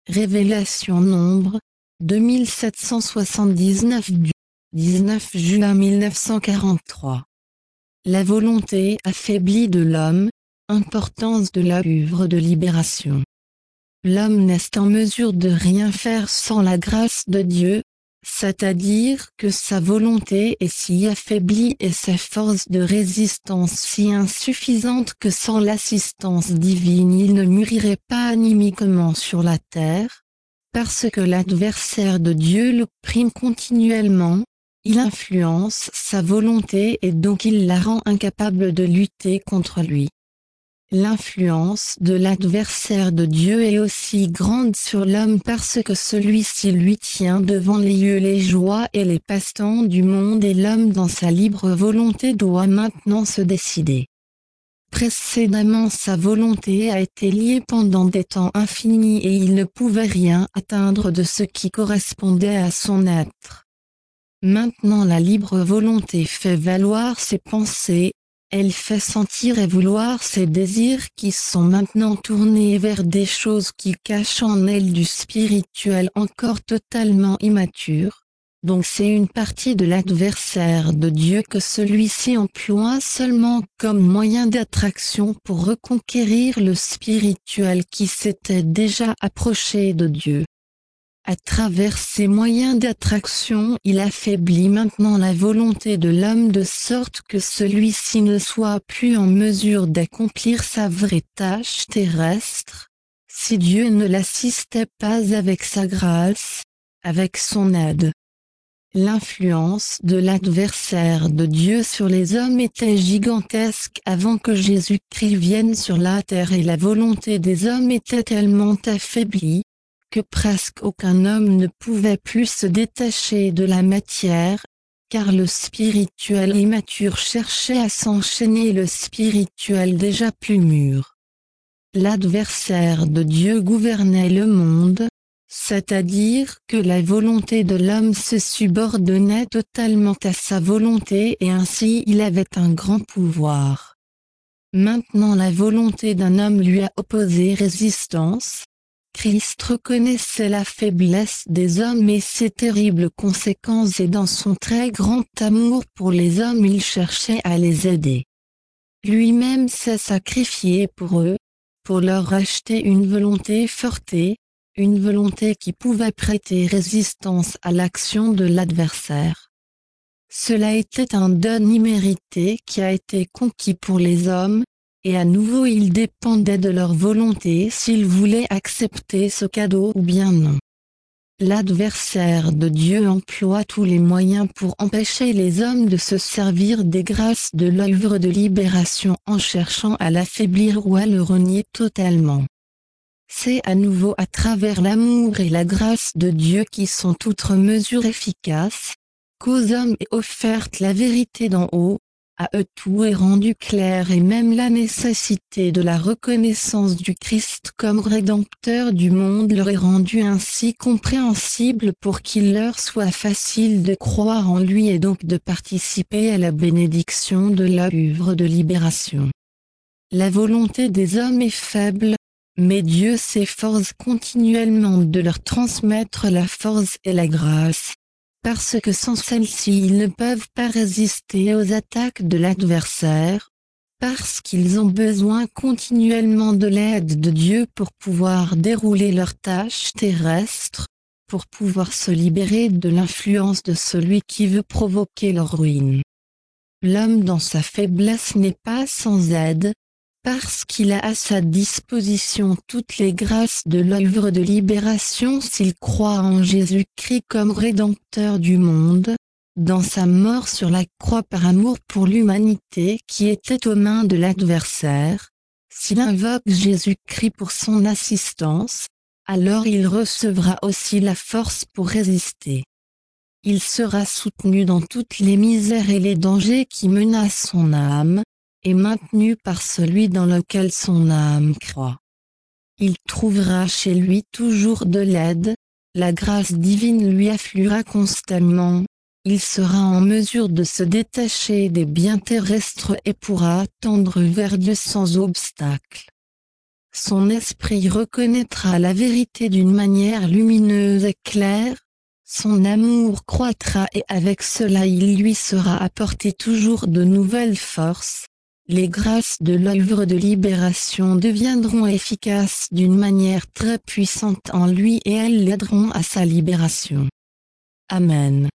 Révélation Nombre, 2779 du 19 juin 1943. La volonté affaiblie de l'homme, importance de l'œuvre de libération. L'homme n'est en mesure de rien faire sans la grâce de Dieu, c'est-à-dire que sa volonté est si affaiblie et sa force de résistance si insuffisante que sans l'assistance divine il ne mûrirait pas animiquement sur la terre, parce que l'adversaire de Dieu l'opprime continuellement, il influence sa volonté et donc il la rend incapable de lutter contre lui. L'influence de l'adversaire de Dieu est aussi grande sur l'homme parce que celui-ci lui tient devant les yeux les joies et les passe-temps du monde et l'homme dans sa libre volonté doit maintenant se décider. Précédemment sa volonté a été liée pendant des temps infinis et il ne pouvait rien atteindre de ce qui correspondait à son être. Maintenant la libre volonté fait valoir ses pensées, elle fait sentir et vouloir ses désirs qui sont maintenant tournés vers des choses qui cachent en elle du spirituel encore totalement immature. Donc c'est une partie de l'adversaire de Dieu que celui-ci emploie seulement comme moyen d'attraction pour reconquérir le spirituel qui s'était déjà approché de Dieu. À travers ces moyens d'attraction, il affaiblit maintenant la volonté de l'homme de sorte que celui-ci ne soit plus en mesure d'accomplir sa vraie tâche terrestre, si Dieu ne l'assistait pas avec sa grâce, avec son aide. L'influence de l'adversaire de Dieu sur les hommes était gigantesque avant que Jésus-Christ vienne sur la terre et la volonté des hommes était tellement affaiblie, que presque aucun homme ne pouvait plus se détacher de la matière, car le spirituel immature cherchait à s'enchaîner le spirituel déjà plus mûr. L'adversaire de Dieu gouvernait le monde, c'est-à-dire que la volonté de l'homme se subordonnait totalement à sa volonté et ainsi il avait un grand pouvoir. Maintenant la volonté d'un homme lui a opposé résistance. Christ reconnaissait la faiblesse des hommes et ses terribles conséquences et dans son très grand amour pour les hommes il cherchait à les aider. Lui-même s'est sacrifié pour eux, pour leur racheter une volonté forte, une volonté qui pouvait prêter résistance à l'action de l'adversaire. Cela était un don immérité qui a été conquis pour les hommes, et à nouveau il dépendait de leur volonté s'ils voulaient accepter ce cadeau ou bien non. L'adversaire de Dieu emploie tous les moyens pour empêcher les hommes de se servir des grâces de l'œuvre de libération en cherchant à l'affaiblir ou à le renier totalement. C'est à nouveau à travers l'amour et la grâce de Dieu qui sont outre mesure efficaces, qu'aux hommes est offerte la vérité d'en haut. À eux tout est rendu clair et même la nécessité de la reconnaissance du Christ comme Rédempteur du monde leur est rendue ainsi compréhensible pour qu'il leur soit facile de croire en lui et donc de participer à la bénédiction de l'œuvre de libération. La volonté des hommes est faible, mais Dieu s'efforce continuellement de leur transmettre la force et la grâce. Parce que sans celle-ci ils ne peuvent pas résister aux attaques de l'adversaire, parce qu'ils ont besoin continuellement de l'aide de Dieu pour pouvoir dérouler leurs tâches terrestres, pour pouvoir se libérer de l'influence de celui qui veut provoquer leur ruine. L'homme dans sa faiblesse n'est pas sans aide, parce qu'il a à sa disposition toutes les grâces de l'œuvre de libération s'il croit en Jésus-Christ comme Rédempteur du monde, dans sa mort sur la croix par amour pour l'humanité qui était aux mains de l'adversaire. S'il invoque Jésus-Christ pour son assistance, alors il recevra aussi la force pour résister. Il sera soutenu dans toutes les misères et les dangers qui menacent son âme, et maintenu par celui dans lequel son âme croit. Il trouvera chez lui toujours de l'aide, la grâce divine lui affluera constamment, il sera en mesure de se détacher des biens terrestres et pourra tendre vers Dieu sans obstacle. son esprit reconnaîtra la vérité d'une manière lumineuse et claire, son amour croîtra et avec cela il lui sera apporté toujours de nouvelles forces. Les grâces de l'œuvre de libération deviendront efficaces d'une manière très puissante en lui et elles l'aideront à sa libération. Amen.